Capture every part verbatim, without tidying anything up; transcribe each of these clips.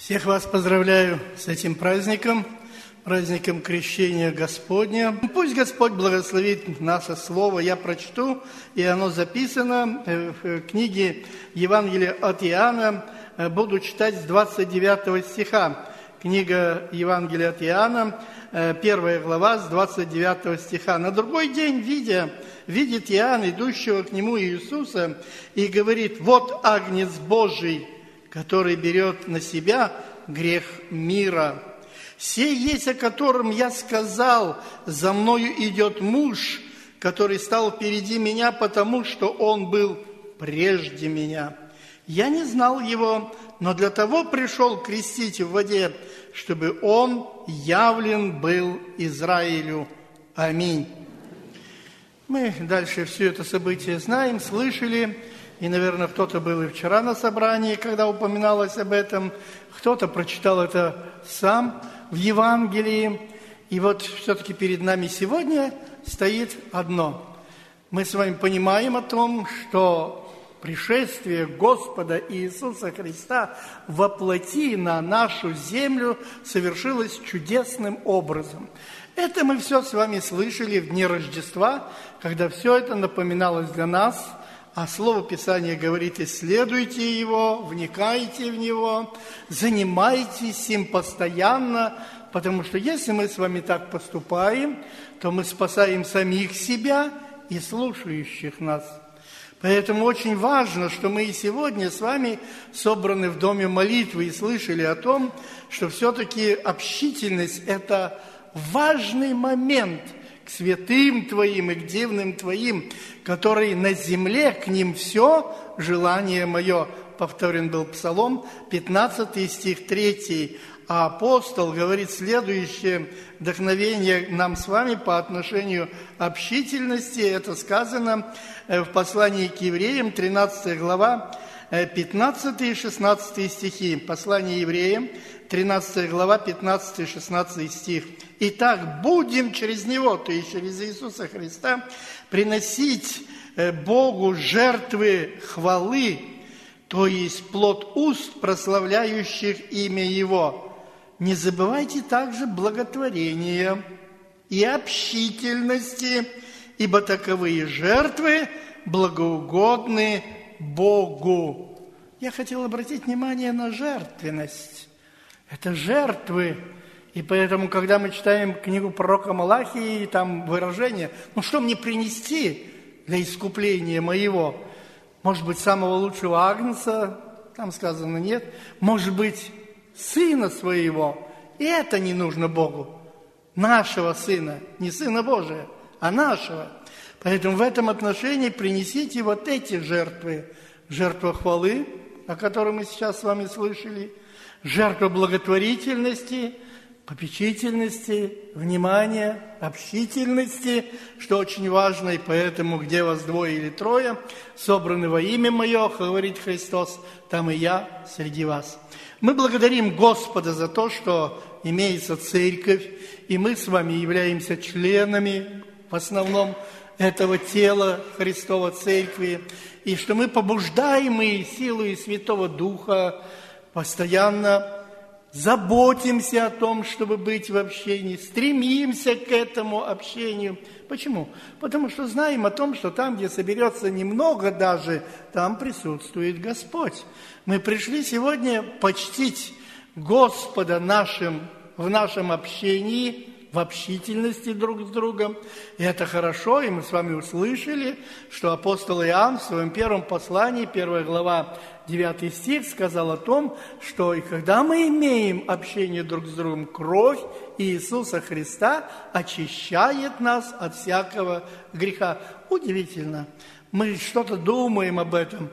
Всех вас поздравляю с этим праздником, праздником Крещения Господня. Пусть Господь благословит наше слово. Я прочту, и оно записано в книге Евангелия от Иоанна. Буду читать с двадцать девятого стиха. Книга Евангелия от Иоанна, первая глава, с двадцать девятого стиха. «На другой день, видя, видит Иоанн, идущего к нему Иисуса, и говорит: вот Агнец Божий, который берет на себя грех мира. Сей есть, о котором я сказал: за мною идет муж, который стал впереди меня, потому что он был прежде меня. Я не знал его, но для того пришел крестить в воде, чтобы он явлен был Израилю. Аминь». Мы дальше все это событие знаем, слышали. И, наверное, кто-то был и вчера на собрании, когда упоминалось об этом. Кто-то прочитал это сам в Евангелии. И вот все-таки перед нами сегодня стоит одно. Мы с вами понимаем о том, что пришествие Господа Иисуса Христа во плоти на нашу землю совершилось чудесным образом. Это мы все с вами слышали в дни Рождества, когда все это напоминалось для нас. А Слово Писания говорит: исследуйте его, вникайте в него, занимайтесь им постоянно, потому что если мы с вами так поступаем, то мы спасаем самих себя и слушающих нас. Поэтому очень важно, что мы и сегодня с вами собраны в доме молитвы и слышали о том, что все-таки общительность – это важный момент к святым Твоим и к дивным Твоим, который на земле, к ним все желание мое. Повторен был Псалом, пятнадцатый стих третий. А апостол говорит следующее вдохновение нам с вами по отношению к общительности. Это сказано в послании к евреям, тринадцатая глава, пятнадцатый и шестнадцатый стихи. Послание евреям, тринадцатая глава, пятнадцатый и шестнадцатый стих. «Итак, будем через Него, то есть через Иисуса Христа, приносить Богу жертвы хвалы, то есть плод уст, прославляющих имя Его. Не забывайте также благотворения и общительности, ибо таковые жертвы благоугодны Богу». Я хотел обратить внимание на жертвенность. Это жертвы. И поэтому, когда мы читаем книгу пророка Малахии, там выражение: «Ну что мне принести для искупления моего?» Может быть, самого лучшего агнца, там сказано нет. Может быть, сына своего. И это не нужно Богу. Нашего сына, не сына Божия, а нашего. Поэтому в этом отношении принесите вот эти жертвы. Жертва хвалы, о которой мы сейчас с вами слышали, жертва благотворительности, попечительности, внимания, общительности, что очень важно, и поэтому, где вас двое или трое, собраны во имя Мое, говорит Христос, там и я среди вас. Мы благодарим Господа за то, что имеется церковь, и мы с вами являемся членами, в основном, этого тела Христова Церкви, и что мы, побуждаемые силой Святого Духа, постоянно заботимся о том, чтобы быть в общении, стремимся к этому общению. Почему? Потому что знаем о том, что там, где соберется немного даже, там присутствует Господь. Мы пришли сегодня почтить Господа нашим, в нашем общении, в общительности друг с другом. И это хорошо, и мы с вами услышали, что апостол Иоанн в своем первом послании, первая глава, девятый стих, сказал о том, что и когда мы имеем общение друг с другом, кровь Иисуса Христа очищает нас от всякого греха. Удивительно. Мы что-то думаем об этом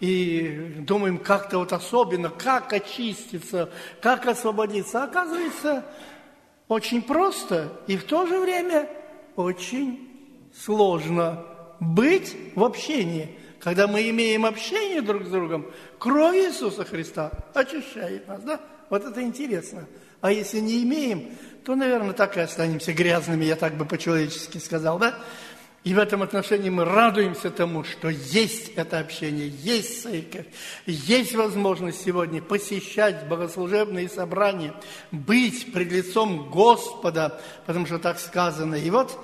и думаем как-то вот особенно, как очиститься, как освободиться. Оказывается, очень просто и в то же время очень сложно быть в общении. Когда мы имеем общение друг с другом, кровь Иисуса Христа очищает нас, да? Вот это интересно. А если не имеем, то, наверное, так и останемся грязными, я так бы по-человечески сказал, да? И в этом отношении мы радуемся тому, что есть это общение, есть церковь, есть возможность сегодня посещать богослужебные собрания, быть пред лицом Господа, потому что так сказано. И вот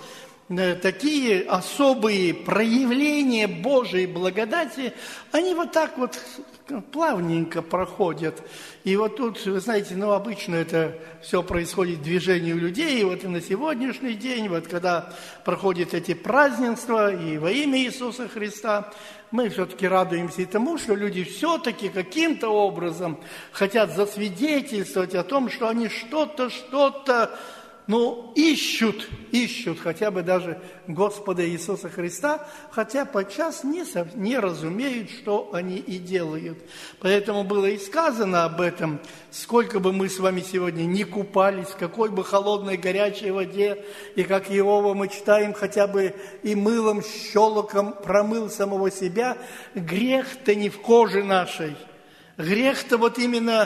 такие особые проявления Божией благодати, они вот так вот плавненько проходят. И вот тут, вы знаете, ну, обычно это все происходит в движении у людей, и вот и на сегодняшний день, вот когда проходят эти празднества, и во имя Иисуса Христа, мы все-таки радуемся и тому, что люди все-таки каким-то образом хотят засвидетельствовать о том, что они что-то, что-то, ну, ищут, ищут хотя бы даже Господа Иисуса Христа, хотя подчас не, не разумеют, что они и делают. Поэтому было и сказано об этом, сколько бы мы с вами сегодня не купались, в какой бы холодной, горячей воде, и как Иова мы читаем, хотя бы и мылом, щелоком промыл самого себя, грех-то не в коже нашей. Грех-то вот именно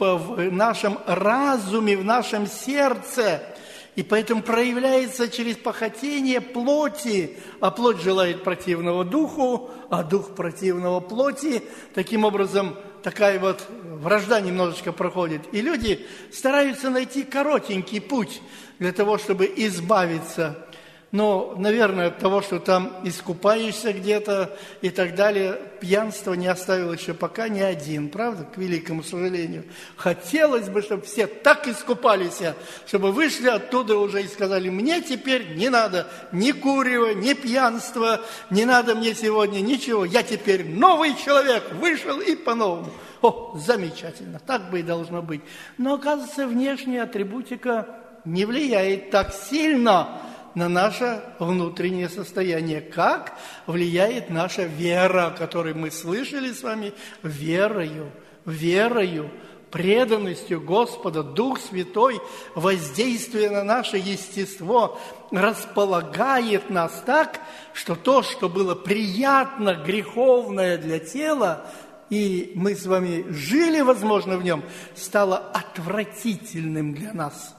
в нашем разуме, в нашем сердце. И поэтому проявляется через похотение плоти, а плоть желает противного духу, а дух противного плоти. Таким образом, такая вот вражда немножечко проходит. И люди стараются найти коротенький путь для того, чтобы избавиться. Но, наверное, от того, что там искупаешься где-то и так далее, пьянство не оставил еще пока ни один, правда, к великому сожалению. Хотелось бы, чтобы все так искупались, чтобы вышли оттуда уже и сказали, мне теперь не надо ни курева, ни пьянства, не надо мне сегодня ничего, я теперь новый человек, вышел и по-новому. О, замечательно, так бы и должно быть. Но, оказывается, внешняя атрибутика не влияет так сильно на наше внутреннее состояние. Как влияет наша вера, о которой мы слышали с вами, верою, верою, преданностью Господа, Дух Святой, воздействие на наше естество, располагает нас так, что то, что было приятно, греховное для тела, и мы с вами жили, возможно, в нем, стало отвратительным для нас,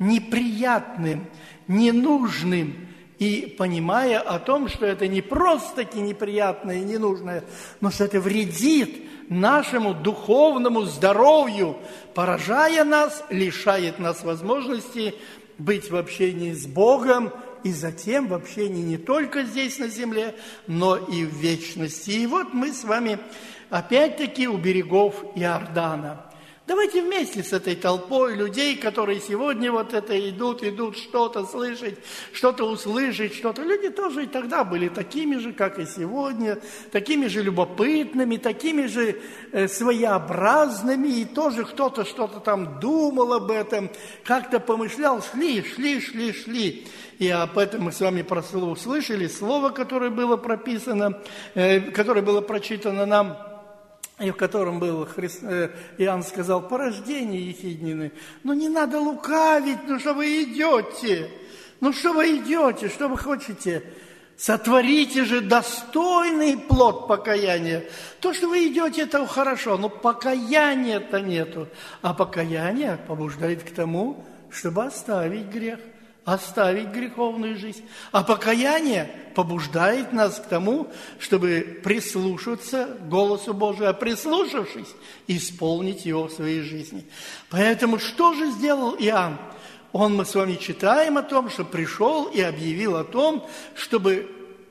неприятным, ненужным, и понимая о том, что это не просто-таки неприятное и ненужное, но что это вредит нашему духовному здоровью, поражая нас, лишает нас возможности быть в общении с Богом и затем в общении не только здесь на земле, но и в вечности. И вот мы с вами опять-таки у берегов Иордана. Давайте вместе с этой толпой людей, которые сегодня вот это идут, идут что-то слышать, что-то услышать, что-то. Люди тоже и тогда были такими же, как и сегодня, такими же любопытными, такими же э, своеобразными, и тоже кто-то что-то там думал об этом, как-то помышлял, шли, шли, шли, шли. И об этом мы с вами услышали слово, которое было прописано, э, которое было прочитано нам, и в котором был, Христ, э, Иоанн сказал, порождение Ехиднины. Ну, не надо лукавить, ну, что вы идете? Ну, что вы идете, что вы хотите? Сотворите же достойный плод покаяния. То, что вы идете, это хорошо, но покаяния-то нету. А покаяние побуждает к тому, чтобы оставить грех, оставить греховную жизнь. А покаяние побуждает нас к тому, чтобы прислушаться к голосу Божию, а прислушавшись, исполнить его в своей жизни. Поэтому что же сделал Иоанн? Он, мы с вами читаем о том, что пришел и объявил о том, чтобы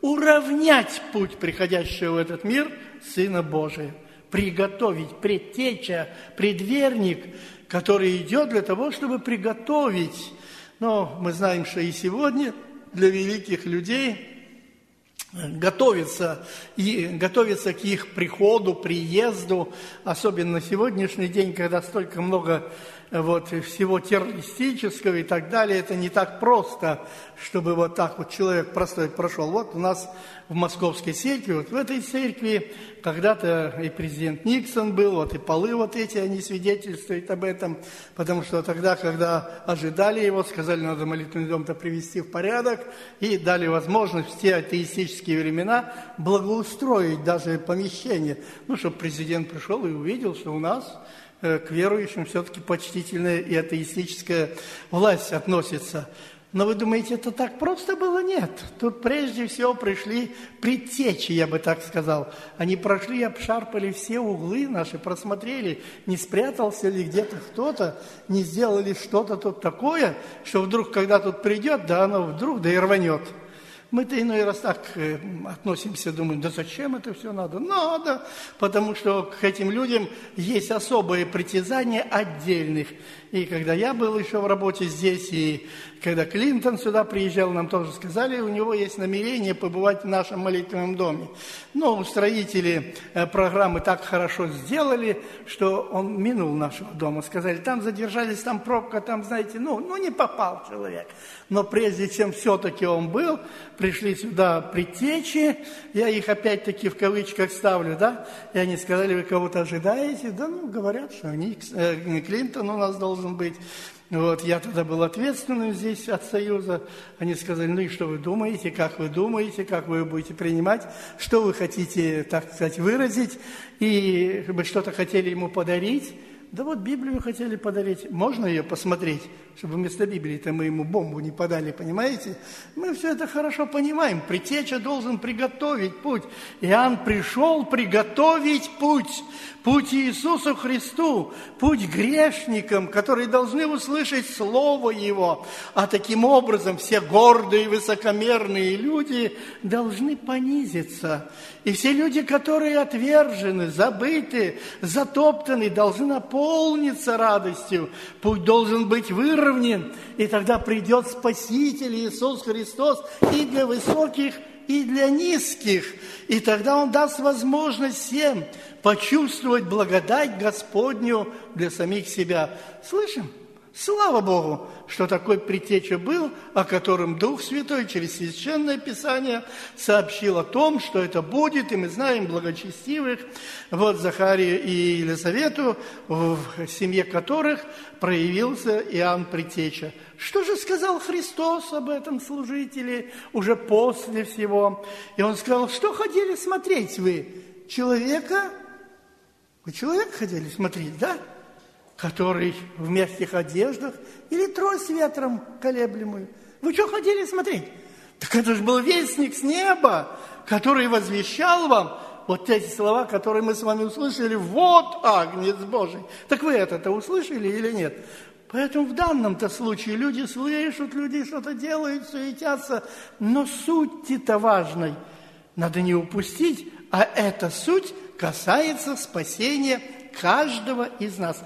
уравнять путь приходящего в этот мир Сына Божия, приготовить, предтеча, предверник, который идет для того, чтобы приготовить. Но мы знаем, что и сегодня для великих людей готовиться, и готовиться к их приходу, приезду, особенно на сегодняшний день, когда столько много вот, всего террористического и так далее, это не так просто, чтобы вот так вот человек простой прошел. Вот у нас в Московской церкви, вот в этой церкви когда-то и президент Никсон был, вот и полы вот эти, они свидетельствуют об этом, потому что тогда, когда ожидали его, сказали, надо молитвенный дом-то привести в порядок, и дали возможность в те атеистические времена благоустроить даже помещение, ну, чтобы президент пришел и увидел, что у нас к верующим все-таки почтительная и атеистическая власть относится. Но вы думаете, это так просто было? Нет. Тут прежде всего пришли предтечи, я бы так сказал. Они прошли, обшарпали все углы наши, просмотрели, не спрятался ли где-то кто-то, не сделали что-то тут такое, что вдруг, когда тут придет, да оно вдруг, да и рванет. Мы-то иной раз так э, относимся, думаем, да зачем это все надо? Надо, потому что к этим людям есть особые притязания отдельных. И когда я был еще в работе здесь, и когда Клинтон сюда приезжал, нам тоже сказали, у него есть намерение побывать в нашем молитвенном доме. Но устроители э, программы так хорошо сделали, что он минул нашего дома. Сказали, там задержались, там пробка, там, знаете, ну, ну не попал человек. Но прежде чем все-таки он был, пришли сюда предтечи, я их опять-таки в кавычках ставлю, да, и они сказали, вы кого-то ожидаете? Да, ну, говорят, что они, э, Клинтон у нас должен быть. Вот, я тогда был ответственным здесь от Союза. Они сказали, ну и что вы думаете, как вы думаете, как вы будете принимать, что вы хотите, так сказать, выразить, и вы что-то хотели ему подарить. Да вот Библию хотели подарить. Можно ее посмотреть, чтобы вместо Библии-то мы ему бомбу не подали, понимаете? Мы все это хорошо понимаем. Предтеча должен приготовить путь. Иоанн пришел приготовить путь. Путь Иисусу Христу, путь грешникам, которые должны услышать Слово Его. А таким образом все гордые, высокомерные люди должны понизиться. И все люди, которые отвержены, забыты, затоптаны, должны наполниться радостью. Путь должен быть выровнен, и тогда придет Спаситель Иисус Христос и для высоких, и для низких. И тогда Он даст возможность всем почувствовать благодать Господню для самих себя. Слышим? Слава Богу, что такой предтеча был, о котором Дух Святой через Священное Писание сообщил о том, что это будет, и мы знаем благочестивых, вот Захарию и Елизавету, в семье которых проявился Иоанн Предтеча. Что же сказал Христос об этом служителе уже после всего? И Он сказал, что хотели смотреть вы? Человека? Вы человека хотели смотреть, да? Который в мягких одеждах или трость ветром колеблемую. Вы что хотели смотреть? Так это же был вестник с неба, который возвещал вам вот эти слова, которые мы с вами услышали. Вот Агнец Божий. Так вы это-то услышали или нет? Поэтому в данном-то случае люди слышат, люди что-то делают, суетятся, но суть-то важной надо не упустить, а эта суть касается спасения каждого из нас.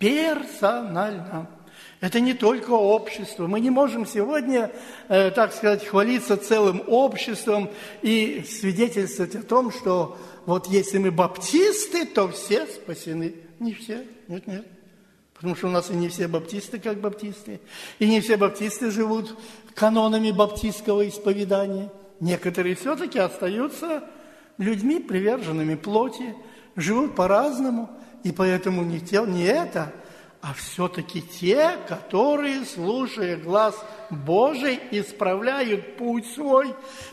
Персонально. Это не только общество. Мы не можем сегодня, э, так сказать, хвалиться целым обществом и свидетельствовать о том, что вот если мы баптисты, то все спасены. Не все. Нет, нет. Потому что у нас и не все баптисты, как баптисты. И не все баптисты живут канонами баптистского исповедания. Некоторые все-таки остаются людьми, приверженными плоти, живут по-разному. И поэтому не, те, не это, а все-таки те, которые, слушая глас Божий, исправляют путь свой,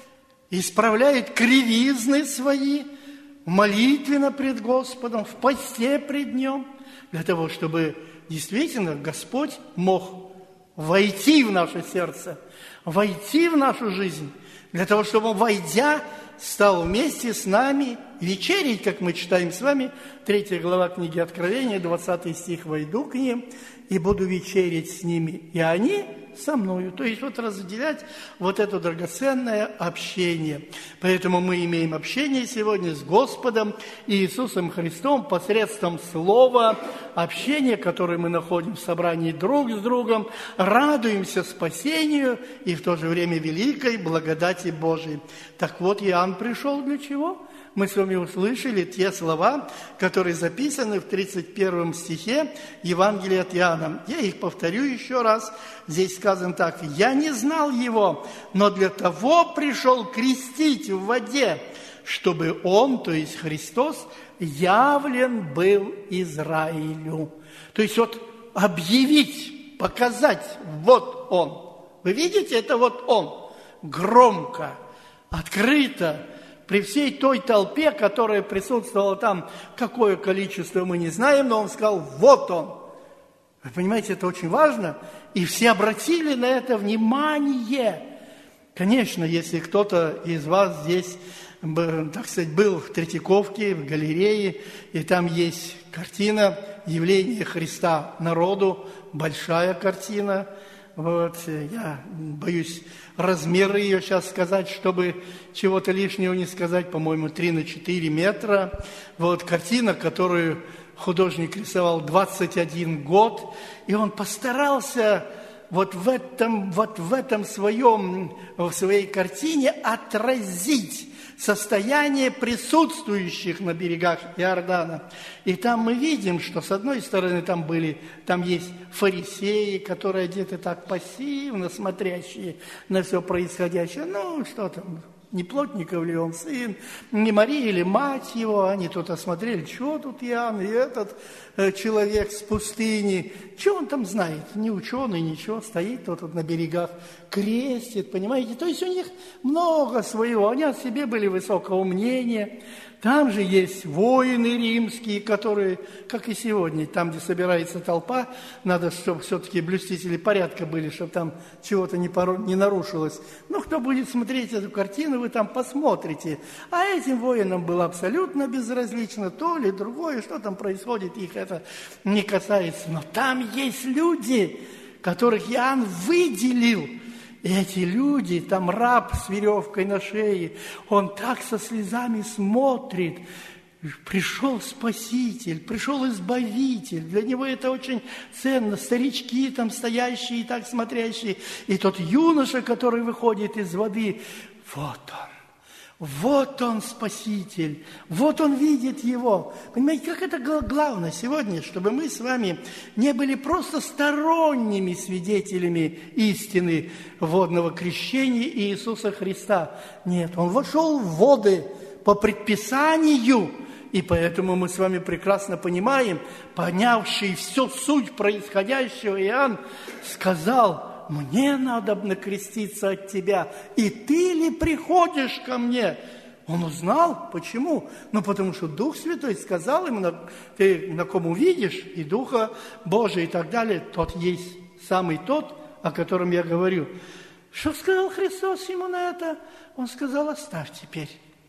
исправляют кривизны свои в молитве пред Господом, в посте пред Нем, для того, чтобы действительно Господь мог войти в наше сердце, войти в нашу жизнь, для того, чтобы Он, войдя, стал вместе с нами вечерить, как мы читаем с вами, третья глава книги Откровения, двадцатый стих, «Войду к ним и буду вечерить с ними, и они со мною». То есть вот разделять вот это драгоценное общение. Поэтому мы имеем общение сегодня с Господом Иисусом Христом посредством слова, общение, которое мы находим в собрании друг с другом, радуемся спасению и в то же время великой благодати Божией. Так вот, Иоанн пришел для чего? Мы с вами услышали те слова, которые записаны в тридцать первом стихе Евангелия от Иоанна. Я их повторю еще раз. Здесь сказано так: «Я не знал его, но для того пришел крестить в воде, чтобы он, то есть Христос, явлен был Израилю». То есть вот объявить, показать, вот он. Вы видите, это вот он. Громко, открыто, при всей той толпе, которая присутствовала там, какое количество мы не знаем, но он сказал, вот он. Вы понимаете, это очень важно. И все обратили на это внимание. Конечно, если кто-то из вас здесь, так сказать, был в Третьяковке, в галерее, и там есть картина «Явление Христа народу», большая картина. Вот, я боюсь размеры ее сейчас сказать, чтобы чего-то лишнего не сказать, по-моему, три на четыре метра. Вот картина, которую художник рисовал двадцать один год, и он постарался вот в этом, вот в этом своем, в своей картине отразить состояние присутствующих на берегах Иордана. И там мы видим, что с одной стороны там были, там есть фарисеи, которые одеты так пассивно, смотрящие на все происходящее. Ну, что там, не Плотников ли он сын, не Мария или мать его, они тут осмотрели, что тут Иоанн и этот э, человек с пустыни, что он там знает, не ученый, ничего, стоит тут вот на берегах, крестит, понимаете, то есть у них много своего, они о себе были высокого мнения. Там же есть воины римские, которые, как и сегодня, там, где собирается толпа, надо, чтобы все-таки блюстители порядка были, чтобы там чего-то не, пору, не нарушилось. Ну, кто будет смотреть эту картину, вы там посмотрите. А этим воинам было абсолютно безразлично то или другое, что там происходит, их это не касается. Но там есть люди, которых Иоанн выделил. И эти люди, там раб с веревкой на шее, он так со слезами смотрит. Пришел Спаситель, пришел Избавитель. Для него это очень ценно. Старички там стоящие и так смотрящие. И тот юноша, который выходит из воды, вот он. Вот он, Спаситель, вот он видит его. Понимаете, как это главное сегодня, чтобы мы с вами не были просто сторонними свидетелями истины водного крещения Иисуса Христа. Нет, он вошел в воды по предписанию, и поэтому мы с вами прекрасно понимаем, понявший всю суть происходящего, Иоанн сказал: «Мне надо накреститься от тебя, и ты ли приходишь ко мне?» Он узнал. Почему? Ну, потому что Дух Святой сказал ему: ты на ком увидишь, и Духа Божия, и так далее, тот есть самый тот, о котором я говорю. Что сказал Христос ему на это? Он сказал: оставь теперь.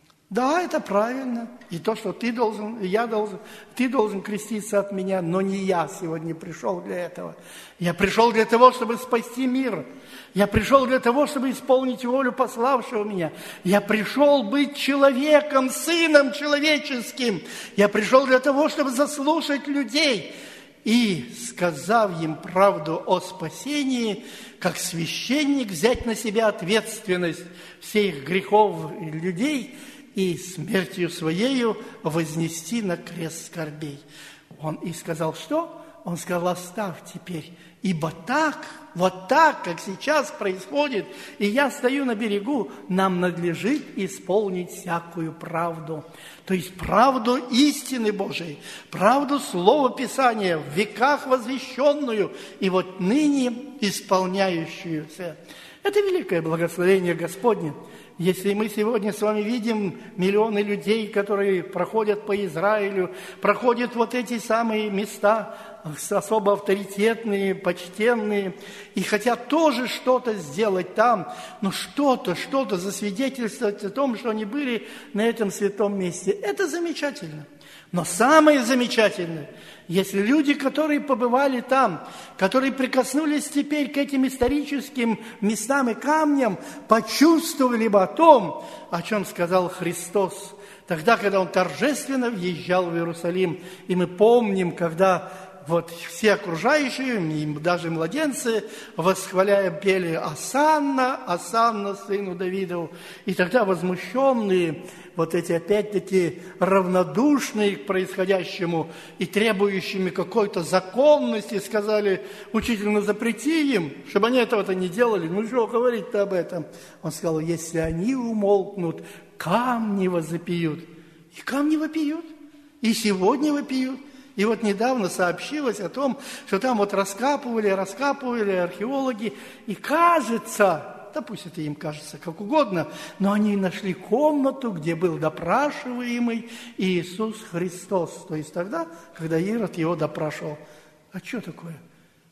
Да, это правильно. И то, что ты должен, я должен, ты должен креститься от меня, но не я сегодня пришел для этого. Я пришел для того, чтобы спасти мир. Я пришел для того, чтобы исполнить волю пославшего меня. Я пришел быть человеком, сыном человеческим. Я пришел для того, чтобы заслушать людей. И, сказав им правду о спасении, как священник взять на себя ответственность всех грехов людей и смертью своею вознести на крест скорбей. Он и сказал, что? Он сказал: оставь теперь, ибо так, вот так, как сейчас происходит, и я стою на берегу, нам надлежит исполнить всякую правду. То есть правду истины Божией, правду Слова Писания, в веках возвещенную и вот ныне исполняющуюся. Это великое благословение Господне. Если мы сегодня с вами видим миллионы людей, которые проходят по Израилю, проходят вот эти самые места, особо авторитетные, почтенные, и хотят тоже что-то сделать там, но что-то, что-то засвидетельствовать о том, что они были на этом святом месте, это замечательно. Но самое замечательное, если люди, которые побывали там, которые прикоснулись теперь к этим историческим местам и камням, почувствовали бы о том, о чем сказал Христос, тогда, когда Он торжественно въезжал в Иерусалим. И мы помним, когда вот все окружающие, даже младенцы, восхваляя, пели «Осанна, Осанна, сыну Давидову». И тогда возмущенные, вот эти опять-таки равнодушные к происходящему и требующими какой-то законности, сказали: «Учитель, ну запрети им, чтобы они этого-то не делали». Ну что говорить-то об этом? Он сказал: «Если они умолкнут, камни возопьют». И камни вопиют, и сегодня вопиют. И вот недавно сообщилось о том, что там вот раскапывали, раскапывали археологи, и кажется, да пусть это им кажется как угодно, но они нашли комнату, где был допрашиваемый Иисус Христос. То есть тогда, когда Ирод его допрашивал. А что такое?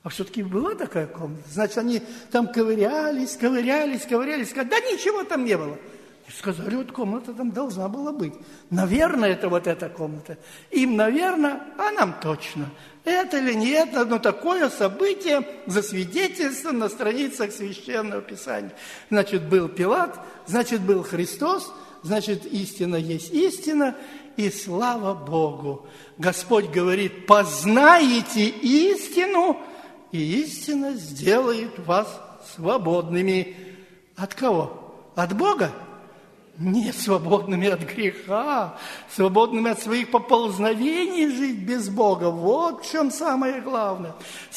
А все-таки была такая комната. Значит, они там ковырялись, ковырялись, ковырялись. Сказали, да ничего там не было. И сказали, вот комната там должна была быть. Наверное, это вот эта комната. Им, наверное, а нам точно. Это или нет, но такое событие засвидетельствовано на страницах Священного Писания. Значит, был Пилат, значит, был Христос, значит, истина есть истина, и слава Богу. Господь говорит, познаете истину, и истина сделает вас свободными. От кого? От Бога? Не свободными от греха, свободными от своих поползновений жить без Бога. Вот в чем самое главное.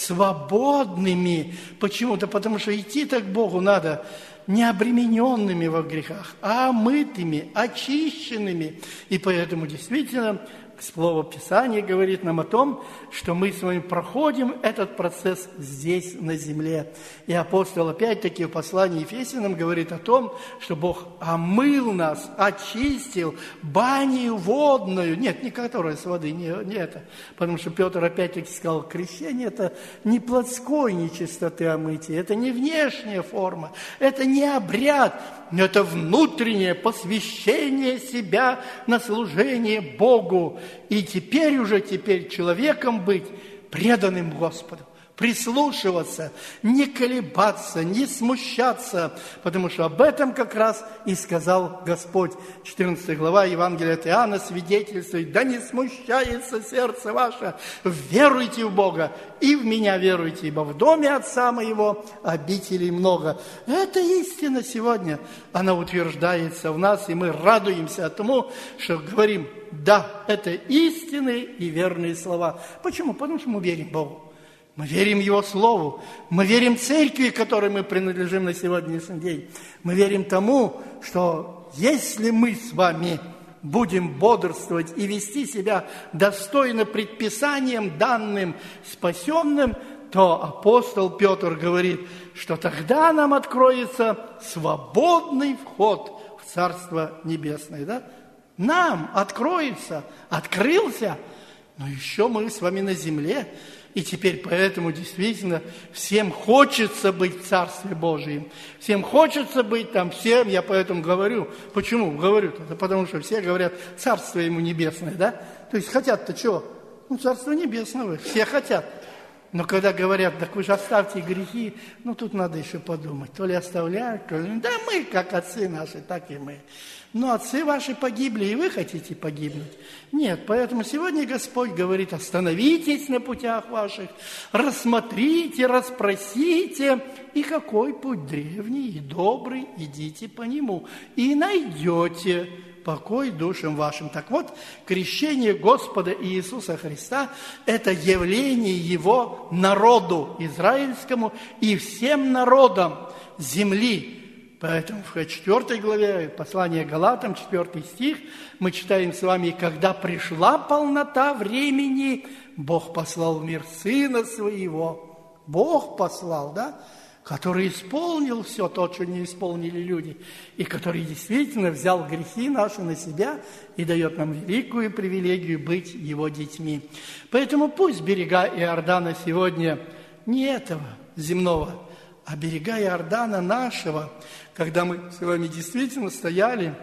Свободными. Почему? Да потому что идти-то к Богу надо не обремененными во грехах, а омытыми, очищенными. И поэтому действительно Слово Писания говорит нам о том, что мы с вами проходим этот процесс здесь, на земле. И апостол опять-таки в послании Ефесянам говорит о том, что Бог омыл нас, очистил банью водную. Нет, не которая с воды, не, не это. Потому что Петр опять-таки сказал, крещение – это не плотской нечистоты омытия, это не внешняя форма, это не обряд, но это внутреннее посвящение себя на служение Богу. И теперь уже, теперь человеком быть преданным Господу, прислушиваться, не колебаться, не смущаться, потому что об этом как раз и сказал Господь. четырнадцатая глава Евангелия от Иоанна свидетельствует, да не смущается сердце ваше, веруйте в Бога и в меня веруйте, ибо в доме Отца моего обителей много. Это истина сегодня, она утверждается в нас, и мы радуемся тому, что говорим, да, это истинные и верные слова. Почему? Потому что мы верим Богу. Мы верим Его Слову, мы верим Церкви, которой мы принадлежим на сегодняшний день. Мы верим тому, что если мы с вами будем бодрствовать и вести себя достойно предписаниям, данным спасенным, то апостол Петр говорит, что тогда нам откроется свободный вход в Царство Небесное. Да? Нам откроется, открылся, но еще мы с вами на земле. И теперь поэтому действительно всем хочется быть в Царстве Божьем. Всем хочется быть там, всем, я поэтому говорю. Почему говорю? Это потому что все говорят, Царство ему небесное, да? То есть хотят-то чего? Ну, Царство небесное, все хотят. Но когда говорят, так вы же оставьте грехи, ну, тут надо еще подумать. То ли оставляют, то ли... Да мы, как отцы наши, так и мы. Но отцы ваши погибли, и вы хотите погибнуть. Нет, поэтому сегодня Господь говорит, остановитесь на путях ваших, рассмотрите, расспросите, и какой путь древний и добрый, идите по нему, и найдете покой душам вашим. Так вот, крещение Господа Иисуса Христа – это явление Его народу израильскому и всем народам земли. Поэтому в четвёртой главе послания Галатам, четвёртый стих, мы читаем с вами, «Когда пришла полнота времени, Бог послал в мир Сына Своего». Бог послал, да? Который исполнил все то, что не исполнили люди, и который действительно взял грехи наши на себя и дает нам великую привилегию быть Его детьми. Поэтому пусть берега Иордана сегодня не этого земного, а берега Иордана нашего, когда мы с вами действительно стояли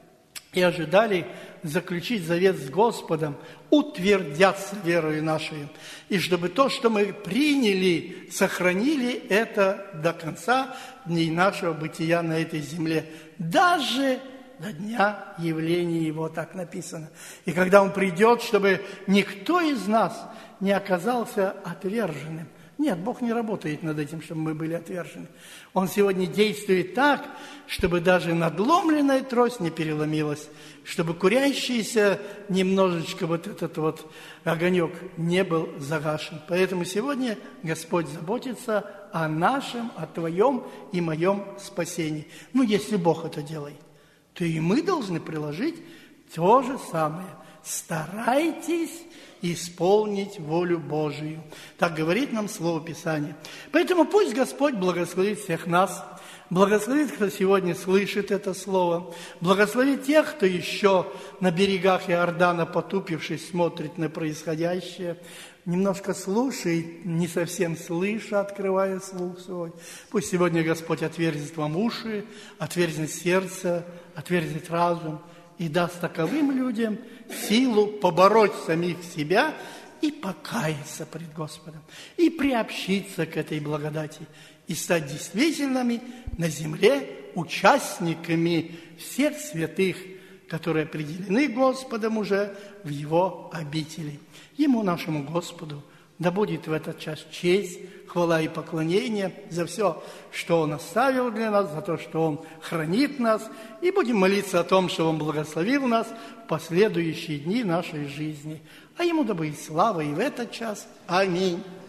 и ожидали заключить завет с Господом, утвердятся верою нашей. И чтобы то, что мы приняли, сохранили это до конца дней нашего бытия на этой земле. Даже до дня явления Его, так написано. И когда Он придет, чтобы никто из нас не оказался отверженным. Нет, Бог не работает над этим, чтобы мы были отвержены. Он сегодня действует так, чтобы даже надломленная трость не переломилась, чтобы курящийся немножечко вот этот вот огонек не был загашен. Поэтому сегодня Господь заботится о нашем, о твоем и моем спасении. Ну, если Бог это делает, то и мы должны приложить то же самое. Старайтесь исполнить волю Божию. Так говорит нам Слово Писания. Поэтому пусть Господь благословит всех нас Благословит, кто сегодня слышит это слово. Благословит тех, кто еще на берегах Иордана, потупившись, смотрит на происходящее. Немножко слушает, не совсем слыша, открывая слух свой. Пусть сегодня Господь отверзит вам уши, отверзит сердце, отверзит разум и даст таковым людям силу побороть самих себя и покаяться пред Господом, и приобщиться к этой благодати, и стать действительными на земле участниками всех святых, которые определены Господом уже в Его обители. Ему, нашему Господу, да будет в этот час честь, хвала и поклонение за все, что Он оставил для нас, за то, что Он хранит нас, и будем молиться о том, что Он благословил нас в последующие дни нашей жизни. А Ему да будет слава и в этот час. Аминь.